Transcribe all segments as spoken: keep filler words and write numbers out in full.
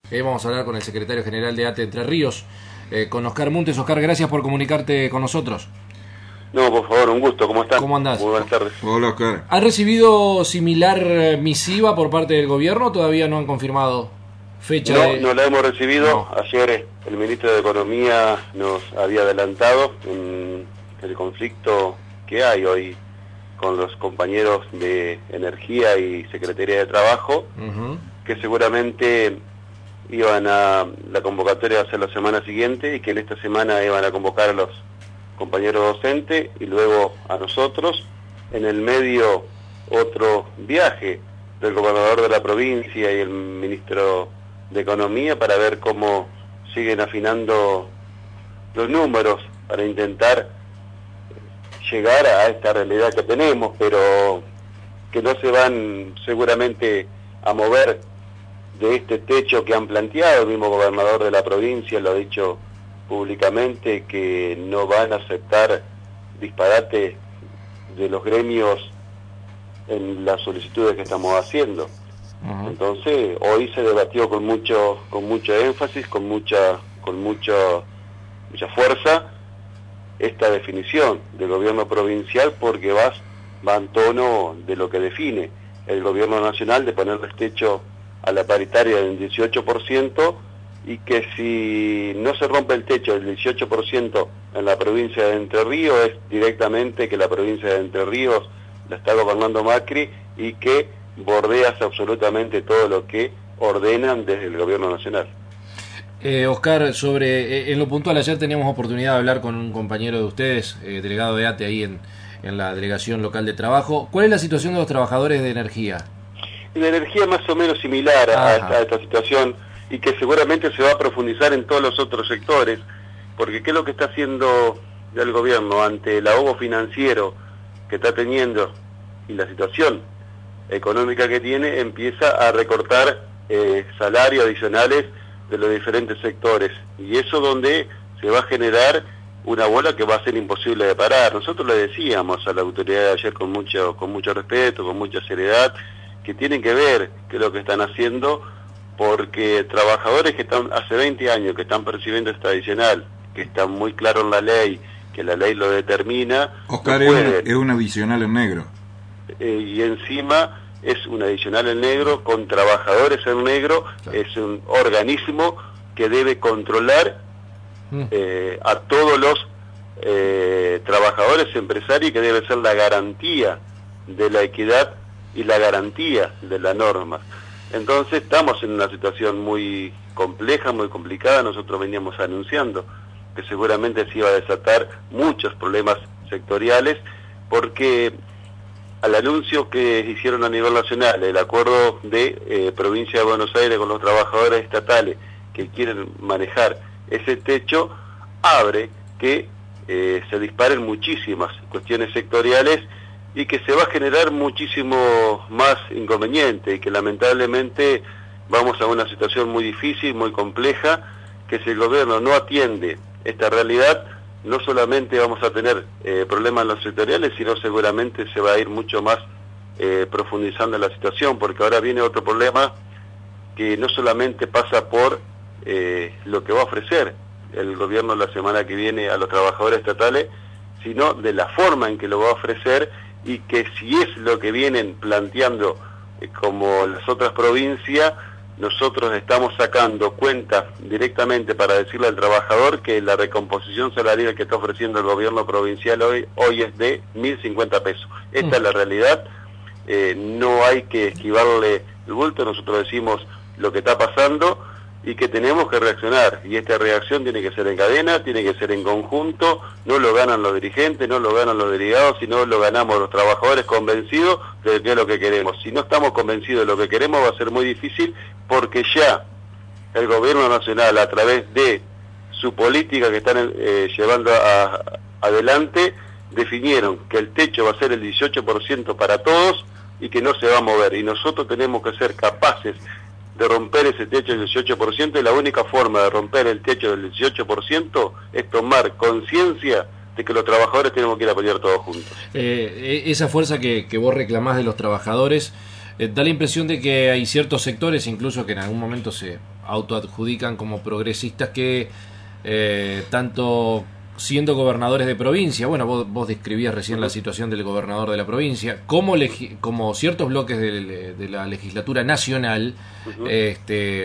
Eh, vamos a hablar con el secretario general de ATE Entre Ríos, eh, con Oscar Muntes. Oscar, gracias por comunicarte con nosotros. No, por favor, un gusto. ¿Cómo estás? ¿Cómo andás? Muy buenas tardes. Hola, Oscar. ¿Has recibido similar misiva por parte del gobierno o todavía no han confirmado fecha? No, de... no la hemos recibido. No. Ayer el ministro de Economía nos había adelantado en el conflicto que hay hoy con los compañeros de Energía y Secretaría de Trabajo, uh-huh. que seguramente iban a, la convocatoria va a ser la semana siguiente y que en esta semana iban a convocar a los compañeros docentes y luego a nosotros. En el medio otro viaje del gobernador de la provincia y el ministro de Economía para ver cómo siguen afinando los números para intentar llegar a esta realidad que tenemos, pero que no se van seguramente a mover de este techo que han planteado. El mismo gobernador de la provincia lo ha dicho públicamente, que no van a aceptar disparate de los gremios en las solicitudes que estamos haciendo. Uh-huh. Entonces hoy se debatió con mucho con mucho énfasis, con mucha con mucho, mucha fuerza esta definición del gobierno provincial, porque va, va en tono de lo que define el gobierno nacional, de ponerle techo a la paritaria del dieciocho por ciento, y que si no se rompe el techo del dieciocho por ciento en la provincia de Entre Ríos, es directamente que la provincia de Entre Ríos la está gobernando Macri y que bordeas absolutamente todo lo que ordenan desde el gobierno nacional. Eh, Oscar, sobre eh, en lo puntual, ayer teníamos oportunidad de hablar con un compañero de ustedes, eh, delegado de ATE ahí en, en la delegación local de trabajo. ¿Cuál es la situación de los trabajadores de energía? La energía más o menos similar a esta, a esta situación, y que seguramente se va a profundizar en todos los otros sectores, porque ¿qué es lo que está haciendo el gobierno ante el ahogo financiero que está teniendo y la situación económica que tiene? Empieza a recortar eh, salarios adicionales de los diferentes sectores, y eso donde se va a generar una bola que va a ser imposible de parar. Nosotros le decíamos a la autoridad de ayer con mucho, con mucho respeto, con mucha seriedad, que tienen que ver qué es lo que están haciendo, porque trabajadores que están hace veinte años que están percibiendo esta adicional, que está muy claro en la ley, que la ley lo determina. Oscar, no es, un, es un adicional en negro. Eh, y encima es un adicional en negro con trabajadores en negro. Es un organismo que debe controlar eh, a todos los eh, trabajadores empresarios, que debe ser la garantía de la equidad y la garantía de la norma. Entonces estamos en una situación muy compleja, muy complicada. Nosotros veníamos anunciando que seguramente se iba a desatar muchos problemas sectoriales, porque al anuncio que hicieron a nivel nacional, el acuerdo de eh, Provincia de Buenos Aires con los trabajadores estatales que quieren manejar ese techo, abre que eh, se disparen muchísimas cuestiones sectoriales y que se va a generar muchísimo más inconveniente, y que lamentablemente vamos a una situación muy difícil, muy compleja, que si el gobierno no atiende esta realidad, no solamente vamos a tener eh, problemas en los sectoriales, sino seguramente se va a ir mucho más eh, profundizando en la situación, porque ahora viene otro problema que no solamente pasa por eh, lo que va a ofrecer el gobierno la semana que viene a los trabajadores estatales, sino de la forma en que lo va a ofrecer, y que si es lo que vienen planteando eh, como las otras provincias, nosotros estamos sacando cuentas directamente para decirle al trabajador que la recomposición salarial que está ofreciendo el gobierno provincial hoy hoy es de mil cincuenta pesos. Esta mm. es la realidad, eh, no hay que esquivarle el bulto. Nosotros decimos lo que está pasando y que tenemos que reaccionar, y esta reacción tiene que ser en cadena, tiene que ser en conjunto. No lo ganan los dirigentes, no lo ganan los delegados, sino lo ganamos los trabajadores convencidos de qué es lo que queremos. Si no estamos convencidos de lo que queremos, va a ser muy difícil, porque ya el gobierno nacional, a través de su política que están eh, llevando a, a, adelante, definieron que el techo va a ser el dieciocho por ciento para todos y que no se va a mover, y nosotros tenemos que ser capaces de romper ese techo del dieciocho por ciento, y la única forma de romper el techo del dieciocho por ciento es tomar conciencia de que los trabajadores tenemos que ir a pelear todos juntos. Eh, esa fuerza que, que vos reclamás de los trabajadores, eh, da la impresión de que hay ciertos sectores, incluso que en algún momento se autoadjudican como progresistas, que eh, tanto siendo gobernadores de provincia, bueno, vos, vos describías recién uh-huh. la situación del gobernador de la provincia, como, legi- como ciertos bloques de, de la legislatura nacional, uh-huh. este,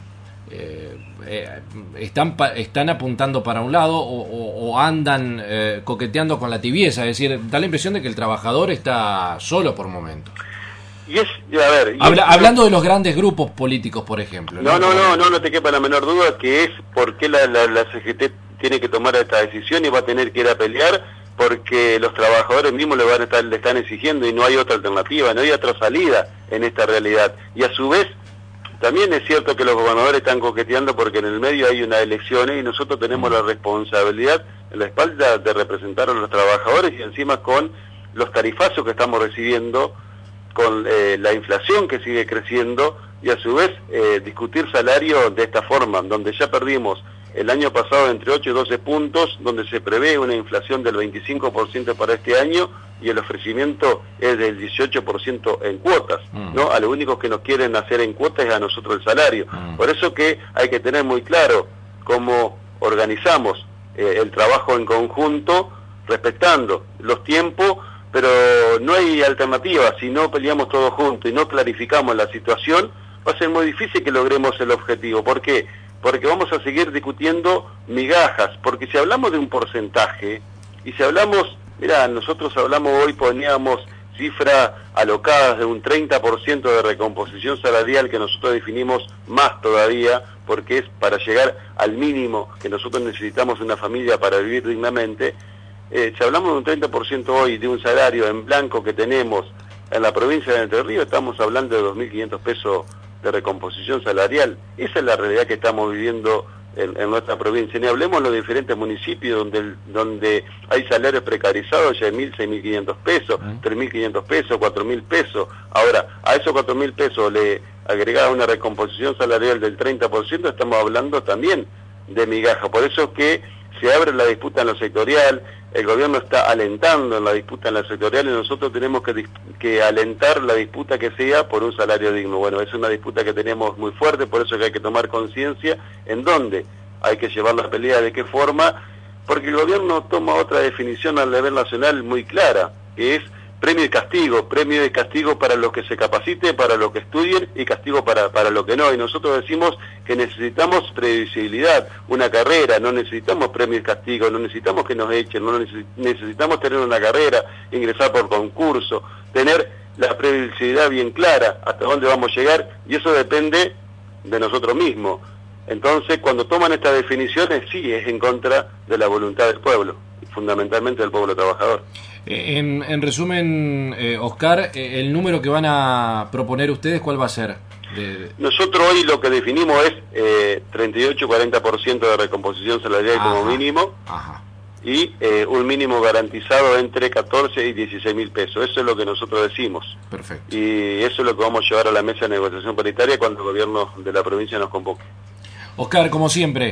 eh, eh, están, pa- están apuntando para un lado o, o, o andan eh, coqueteando con la tibieza, es decir, da la impresión de que el trabajador está solo por momentos. Y es, a ver, y Habla, es, hablando de los grandes grupos políticos, por ejemplo. No, no, no, no, no te quepa la menor duda que es por qué la, la, la C G T tiene que tomar esta decisión y va a tener que ir a pelear, porque los trabajadores mismos le van a estar, le están exigiendo y no hay otra alternativa, no hay otra salida en esta realidad. Y a su vez, también es cierto que los gobernadores están coqueteando porque en el medio hay unas elecciones y nosotros tenemos la responsabilidad en la espalda de representar a los trabajadores y encima con los tarifazos que estamos recibiendo, con eh, la inflación que sigue creciendo y a su vez eh, discutir salario de esta forma, donde ya perdimos el año pasado entre ocho y doce puntos, donde se prevé una inflación del veinticinco por ciento para este año y el ofrecimiento es del dieciocho por ciento en cuotas, mm. ¿no? A lo único que nos quieren hacer en cuotas es a nosotros el salario. Mm. Por eso que hay que tener muy claro cómo organizamos eh, el trabajo en conjunto, respetando los tiempos, pero no hay alternativa. Si no peleamos todos juntos y no clarificamos la situación, va a ser muy difícil que logremos el objetivo. ¿Por qué? Porque vamos a seguir discutiendo migajas, porque si hablamos de un porcentaje, y si hablamos, mira, nosotros hablamos hoy, poníamos cifras alocadas de un treinta por ciento de recomposición salarial, que nosotros definimos más todavía, porque es para llegar al mínimo que nosotros necesitamos una familia para vivir dignamente. Eh, si hablamos de un treinta por ciento hoy de un salario en blanco que tenemos en la provincia de Entre Ríos, estamos hablando de dos mil quinientos pesos de recomposición salarial. Esa es la realidad que estamos viviendo en, en nuestra provincia. Ni hablemos de los diferentes municipios donde el, donde hay salarios precarizados ya de mil, seis mil quinientos pesos, tres mil quinientos pesos, cuatro mil pesos. Ahora, a esos cuatro mil pesos le agregada una recomposición salarial del treinta por ciento, estamos hablando también de migaja. Por eso es que se abre la disputa en lo sectorial, el gobierno está alentando en la disputa en lo sectorial y nosotros tenemos que, que alentar la disputa que sea por un salario digno. Bueno, es una disputa que tenemos muy fuerte, por eso que hay que tomar conciencia en dónde hay que llevar la pelea, de qué forma, porque el gobierno toma otra definición al nivel nacional muy clara, que es premio y castigo, premio y castigo para los que se capaciten, para los que estudien y castigo para, para lo que no. Y nosotros decimos que necesitamos previsibilidad, una carrera, no necesitamos premio y castigo, no necesitamos que nos echen, no necesitamos tener una carrera, ingresar por concurso, tener la previsibilidad bien clara, hasta dónde vamos a llegar, y eso depende de nosotros mismos. Entonces, cuando toman estas definiciones, sí, es en contra de la voluntad del pueblo, fundamentalmente del pueblo trabajador. En, en resumen, eh, Oscar, eh, el número que van a proponer ustedes, ¿cuál va a ser? De... Nosotros hoy lo que definimos es eh, treinta y ocho a cuarenta por ciento de recomposición salarial ajá, como mínimo, ajá. y eh, un mínimo garantizado entre catorce y dieciséis mil pesos. Eso es lo que nosotros decimos. Perfecto. Y eso es lo que vamos a llevar a la mesa de negociación paritaria cuando el gobierno de la provincia nos convoque. Oscar, como siempre,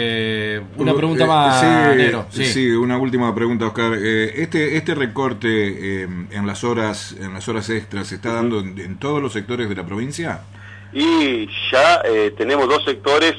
eh, una pregunta eh, más, sí, Nero. Sí. sí, una última pregunta, Oscar. Eh, este este recorte eh, en las horas en las horas extras se está dando en, en todos los sectores de la provincia. Y ya eh, tenemos dos sectores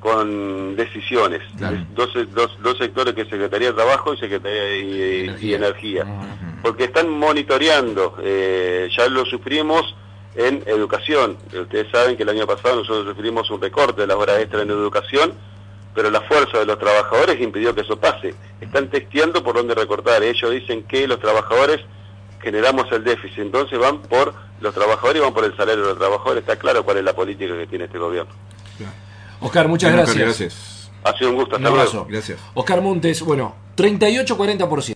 con decisiones, claro. dos, dos, dos sectores que es Secretaría de Trabajo y Secretaría y, y Energía, y energía. Uh-huh. Porque están monitoreando, eh, ya lo sufrimos en educación. Ustedes saben que el año pasado nosotros sufrimos un recorte de las horas extras en educación, pero la fuerza de los trabajadores impidió que eso pase. Están testeando por dónde recortar. Ellos dicen que los trabajadores generamos el déficit, entonces van por los trabajadores y van por el salario de los trabajadores. Está claro cuál es la política que tiene este gobierno. Oscar, muchas bueno, gracias. gracias. Ha sido un gusto. Un hasta abrazo. luego. Gracias. Oscar Montes, bueno, treinta y ocho a cuarenta por ciento.